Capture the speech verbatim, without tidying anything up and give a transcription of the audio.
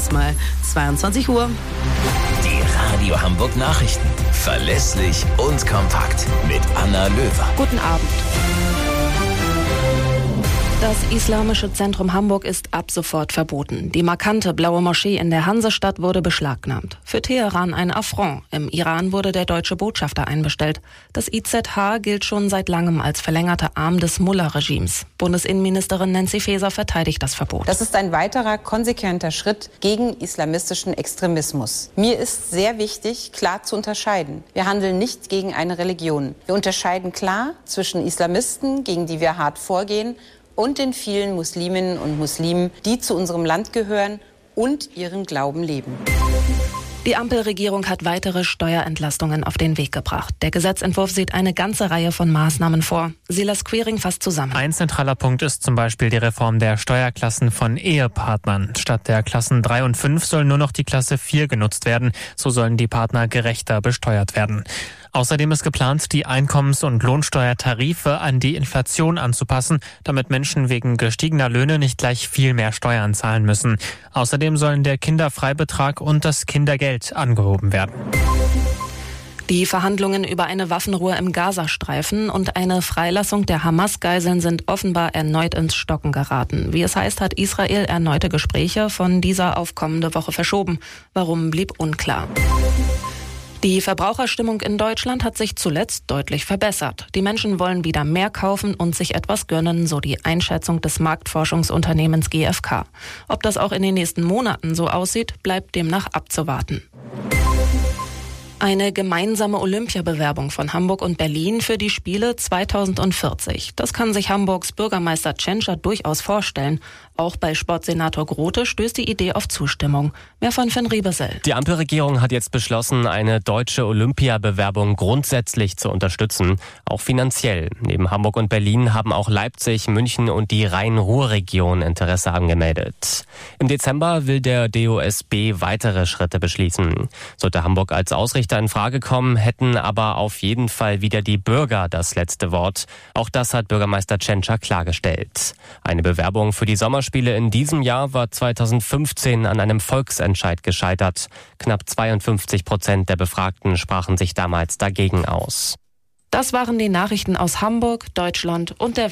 erstmal zweiundzwanzig Uhr. Die Radio Hamburg Nachrichten. Verlässlich und kompakt. Mit Anna Löwer. Guten Abend. Das Islamische Zentrum Hamburg ist ab sofort verboten. Die markante blaue Moschee in der Hansestadt wurde beschlagnahmt. Für Teheran ein Affront. Im Iran wurde der deutsche Botschafter einbestellt. Das I Z H gilt schon seit langem als verlängerter Arm des Mullah-Regimes. Bundesinnenministerin Nancy Faeser verteidigt das Verbot. Das ist ein weiterer konsequenter Schritt gegen islamistischen Extremismus. Mir ist sehr wichtig, klar zu unterscheiden. Wir handeln nicht gegen eine Religion. Wir unterscheiden klar zwischen Islamisten, gegen die wir hart vorgehen, und den vielen Musliminnen und Muslimen, die zu unserem Land gehören und ihren Glauben leben. Die Ampelregierung hat weitere Steuerentlastungen auf den Weg gebracht. Der Gesetzentwurf sieht eine ganze Reihe von Maßnahmen vor. Silas Quering fasst zusammen. Ein zentraler Punkt ist zum Beispiel die Reform der Steuerklassen von Ehepartnern. Statt der Klassen drei und fünf soll nur noch die Klasse vier genutzt werden. So sollen die Partner gerechter besteuert werden. Außerdem ist geplant, die Einkommens- und Lohnsteuertarife an die Inflation anzupassen, damit Menschen wegen gestiegener Löhne nicht gleich viel mehr Steuern zahlen müssen. Außerdem sollen der Kinderfreibetrag und das Kindergeld angehoben werden. Die Verhandlungen über eine Waffenruhe im Gazastreifen und eine Freilassung der Hamas-Geiseln sind offenbar erneut ins Stocken geraten. Wie es heißt, hat Israel erneute Gespräche von dieser auf kommende Woche verschoben. Warum, blieb unklar. Die Verbraucherstimmung in Deutschland hat sich zuletzt deutlich verbessert. Die Menschen wollen wieder mehr kaufen und sich etwas gönnen, so die Einschätzung des Marktforschungsunternehmens G F K. Ob das auch in den nächsten Monaten so aussieht, bleibt demnach abzuwarten. Eine gemeinsame Olympiabewerbung von Hamburg und Berlin für die Spiele zweitausendvierzig. Das kann sich Hamburgs Bürgermeister Tschentscher durchaus vorstellen. Auch bei Sportsenator Grote stößt die Idee auf Zustimmung. Mehr von Finn Riebesell. Die Ampelregierung hat jetzt beschlossen, eine deutsche Olympiabewerbung grundsätzlich zu unterstützen, auch finanziell. Neben Hamburg und Berlin haben auch Leipzig, München und die Rhein-Ruhr-Region Interesse angemeldet. Im Dezember will der D O S B weitere Schritte beschließen. Sollte Hamburg als Ausrichter in Frage kommen, hätten aber auf jeden Fall wieder die Bürger das letzte Wort. Auch das hat Bürgermeister Tschentscher klargestellt. Eine Bewerbung für die Sommerspiele in diesem Jahr war zweitausendfünfzehn an einem Volksentscheid gescheitert. Knapp zweiundfünfzig Prozent der Befragten sprachen sich damals dagegen aus. Das waren die Nachrichten aus Hamburg, Deutschland und der Welt.